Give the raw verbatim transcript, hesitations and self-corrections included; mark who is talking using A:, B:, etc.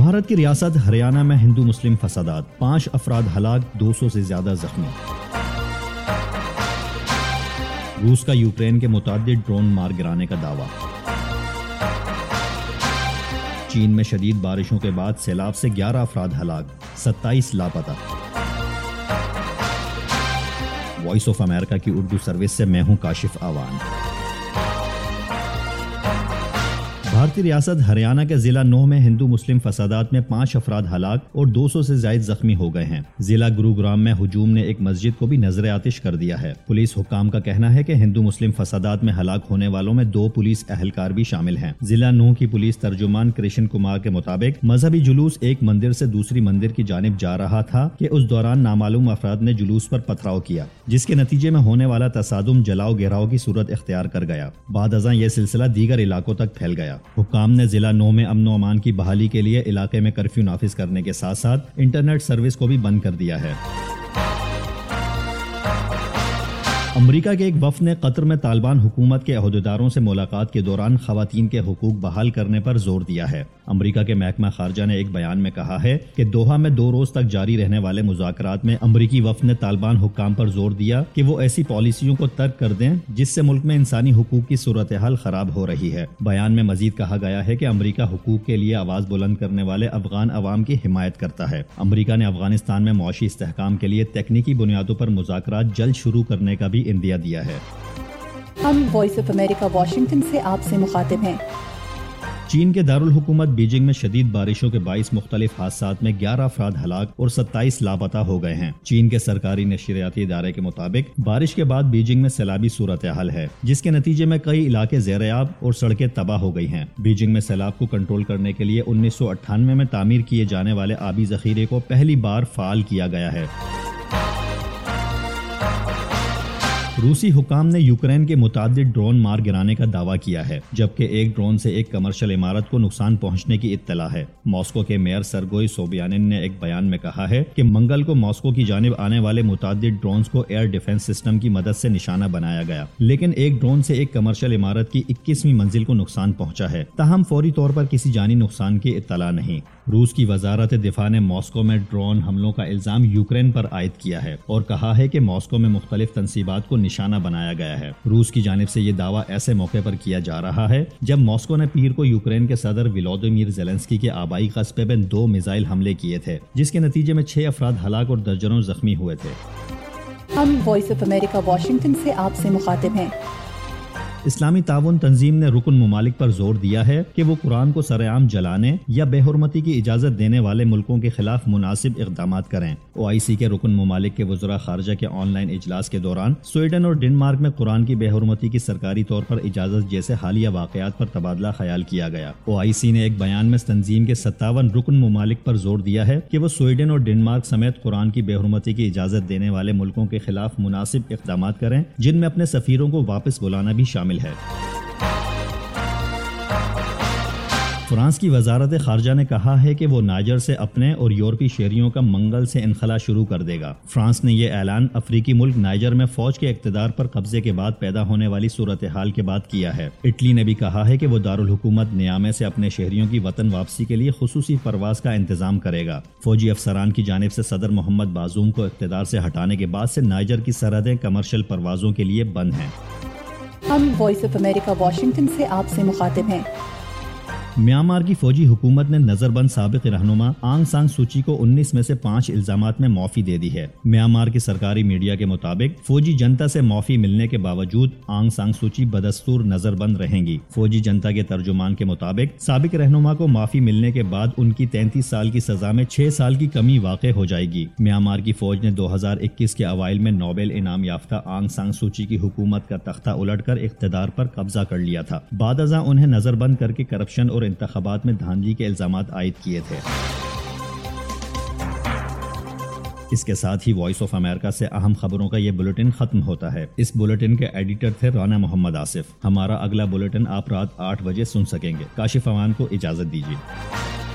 A: بھارت کی ریاست ہریانہ میں ہندو مسلم فسادات، پانچ افراد ہلاک، دو سو سے زیادہ زخمی۔ روس کا یوکرین کے متعدد ڈرون مار گرانے کا دعویٰ۔ چین میں شدید بارشوں کے بعد سیلاب سے گیارہ افراد ہلاک، ستائیس لاپتہ۔ وائس آف امریکہ کی اردو سروس سے میں ہوں کاشف آوان۔ بھارتی ریاست ہریانہ کے ضلع نو میں ہندو مسلم فسادات میں پانچ افراد ہلاک اور دو سو سے زائد زخمی ہو گئے ہیں۔ ضلع گروگرام میں ہجوم نے ایک مسجد کو بھی نظر آتش کر دیا ہے۔ پولیس حکام کا کہنا ہے کہ ہندو مسلم فسادات میں ہلاک ہونے والوں میں دو پولیس اہلکار بھی شامل ہیں۔ ضلع نو کی پولیس ترجمان کرشن کمار کے مطابق مذہبی جلوس ایک مندر سے دوسری مندر کی جانب جا رہا تھا کہ اس دوران نامعلوم افراد نے جلوس پر پتھراؤ کیا، جس کے نتیجے میں ہونے والا تصادم جلاؤ گراؤ کی صورت اختیار کر گیا۔ بعد ازاں یہ سلسلہ دیگر علاقوں تک پھیل گیا۔ حکام نے ضلع نو میں امن و امان کی بحالی کے لیے علاقے میں کرفیو نافذ کرنے کے ساتھ ساتھ انٹرنیٹ سروس کو بھی بند کر دیا ہے۔ امریکہ کے ایک وفد نے قطر میں طالبان حکومت کے عہدیداروں سے ملاقات کے دوران خواتین کے حقوق بحال کرنے پر زور دیا ہے۔ امریکہ کے محکمہ خارجہ نے ایک بیان میں کہا ہے کہ دوحہ میں دو روز تک جاری رہنے والے مذاکرات میں امریکی وفد نے طالبان حکام پر زور دیا کہ وہ ایسی پالیسیوں کو ترک کر دیں جس سے ملک میں انسانی حقوق کی صورتحال خراب ہو رہی ہے۔ بیان میں مزید کہا گیا ہے کہ امریکہ حقوق کے لیے آواز بلند کرنے والے افغان عوام کی حمایت کرتا ہے۔ امریکہ نے افغانستان میں معاشی استحکام کے لیے تکنیکی بنیادوں پر مذاکرات جلد شروع کرنے کا بھی اندیا دیا ہے۔
B: ہم وائس آف امریکہ واشنگٹن سے آپ سے مخاطب ہیں۔
A: چین کے دارالحکومت بیجنگ میں شدید بارشوں کے باعث مختلف حادثات میں گیارہ افراد ہلاک اور ستائیس لاپتہ ہو گئے ہیں۔ چین کے سرکاری نشریاتی ادارے کے مطابق بارش کے بعد بیجنگ میں سیلابی صورتحال ہے، جس کے نتیجے میں کئی علاقے زیر آب اور سڑکیں تباہ ہو گئی ہیں۔ بیجنگ میں سیلاب کو کنٹرول کرنے کے لیے انیس سو اٹھانوے میں تعمیر کیے جانے والے آبی ذخیرے کو پہلی بار فعال کیا گیا ہے۔ روسی حکام نے یوکرین کے متعدد ڈرون مار گرانے کا دعویٰ کیا ہے، جبکہ ایک ڈرون سے ایک کمرشل عمارت کو نقصان پہنچنے کی اطلاع ہے۔ ماسکو کے میئر سرگوئی سوبیانن نے ایک بیان میں کہا ہے کہ منگل کو ماسکو کی جانب آنے والے متعدد ڈرونز کو ایئر ڈیفنس سسٹم کی مدد سے نشانہ بنایا گیا، لیکن ایک ڈرون سے ایک کمرشل عمارت کی اکیسویں منزل کو نقصان پہنچا ہے، تاہم فوری طور پر کسی جانی نقصان کی اطلاع نہیں۔ روس کی وزارت دفاع نے ماسکو میں ڈرون حملوں کا الزام یوکرین پر عائد کیا ہے اور کہا ہے کہ ماسکو میں مختلف تنصیبات کو نشانہ بنایا گیا ہے۔ روس کی جانب سے یہ دعویٰ ایسے موقع پر کیا جا رہا ہے جب ماسکو نے پیر کو یوکرین کے صدر ولودیمیر زیلنسکی کے آبائی قصبے میں دو میزائل حملے کیے تھے، جس کے نتیجے میں چھ افراد ہلاک اور درجنوں زخمی ہوئے تھے۔
B: ہم وائس آف امریکہ واشنگٹن سے آپ سے مخاطب ہیں۔
A: اسلامی تعاون تنظیم نے رکن ممالک پر زور دیا ہے کہ وہ قرآن کو سرعام جلانے یا بے حرمتی کی اجازت دینے والے ملکوں کے خلاف مناسب اقدامات کریں۔ او آئی سی کے رکن ممالک کے وزراء خارجہ کے آن لائن اجلاس کے دوران سویڈن اور ڈنمارک میں قرآن کی بے حرمتی کی سرکاری طور پر اجازت جیسے حالیہ واقعات پر تبادلہ خیال کیا گیا۔ او آئی سی نے ایک بیان میں تنظیم کے ستاون رکن ممالک پر زور دیا ہے کہ وہ سویڈن اور ڈنمارک سمیت قرآن کی بے حرمتی کی اجازت دینے والے ملکوں کے خلاف مناسب اقدامات کریں، جن میں اپنے سفیروں کو واپس بلانا بھی شامل ہے۔ فرانس کی وزارت خارجہ نے کہا ہے کہ وہ نائجر سے اپنے اور یورپی شہریوں کا منگل سے انخلا شروع کر دے گا۔ فرانس نے یہ اعلان افریقی ملک نائجر میں فوج کے اقتدار پر قبضے کے بعد پیدا ہونے والی صورتحال کے بعد کیا ہے۔ اٹلی نے بھی کہا ہے کہ وہ دارالحکومت نیامے سے اپنے شہریوں کی وطن واپسی کے لیے خصوصی پرواز کا انتظام کرے گا۔ فوجی افسران کی جانب سے صدر محمد بازوم کو اقتدار سے ہٹانے کے بعد سے نائجر کی سرحدیں کمرشل پروازوں کے لیے بند ہیں۔
B: ہم وائس آف امریکہ واشنگٹن سے آپ سے مخاطب ہیں۔
A: میانمار کی فوجی حکومت نے نظر بند سابق رہنما آنگ سان سوچی کو انیس میں سے پانچ الزامات میں معافی دے دی ہے۔ میانمار کی سرکاری میڈیا کے مطابق فوجی جنتا سے معافی ملنے کے باوجود آنگ سان سوچی بدستور نظر بند رہیں گی۔ فوجی جنتا کے ترجمان کے مطابق سابق رہنما کو معافی ملنے کے بعد ان کی تینتیس سال کی سزا میں چھ سال کی کمی واقع ہو جائے گی۔ میانمار کی فوج نے دو ہزار اکیس کے اوائل میں نوبل انعام یافتہ آنگ سان سوچی کی حکومت کا تختہ الٹ کر اقتدار پر قبضہ کر لیا تھا۔ بعد ازاں انہیں نظر بند کر کے کرپشن اور انتخابات میں دھاندلی کے الزامات عائد کیے تھے۔ اس کے ساتھ ہی وائس آف امریکہ سے اہم خبروں کا یہ بلیٹن ختم ہوتا ہے۔ اس بلیٹن کے ایڈیٹر تھے رانا محمد آصف۔ ہمارا اگلا بلیٹن آپ رات آٹھ بجے سن سکیں گے۔ کاشف امان کو اجازت دیجیے۔